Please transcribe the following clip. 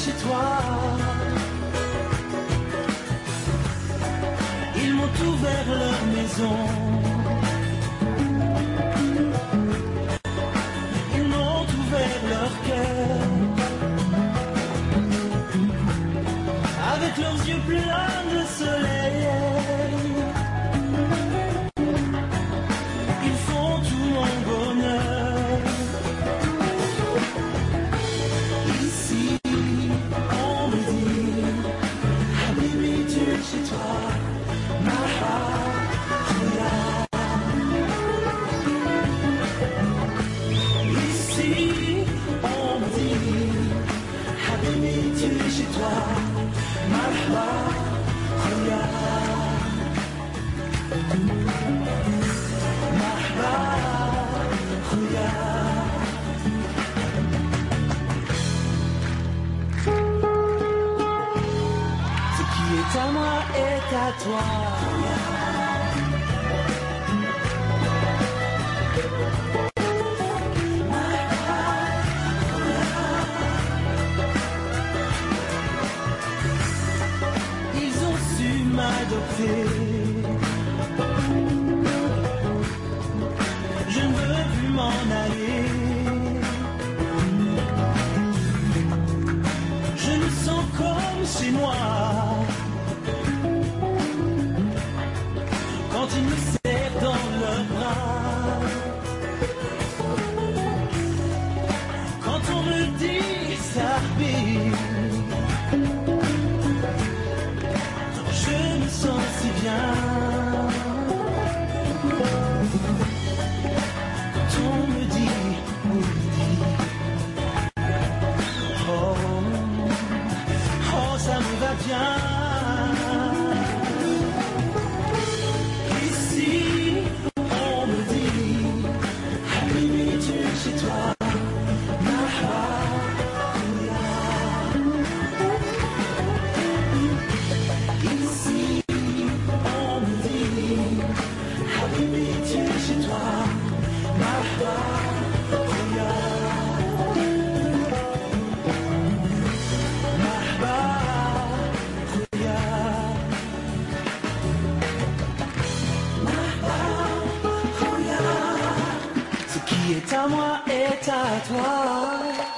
chez toi. Ils m'ont ouvert leur maison. Ils m'ont ouvert leur cœur. Avec leurs yeux pleins de soleil. Ils font tout mon bonheur. Ici, on me dit, Habibi, tu es chez toi. Ici, on me dit, Habibi, tu es chez toi. Marhaba, Khouya. Marhaba, Khouya. Ce qui est à moi est à toi. Ils ont su m'adopter. Je ne veux plus m'en aller. Je me sens comme chez moi. Quand ils me serrent dans leurs bras. Quand on me dit ça je me sens si bien. Quand on me dit oui, oh, ça me va bien. Ici, on me dit, Habibi, tu es chez toi. Ici, on me dit, Habibi, tu es chez toi. Marhaba, Khouya. Marhaba, Khouya. Marhaba, Khouya. Ce qui est à moi est à toi.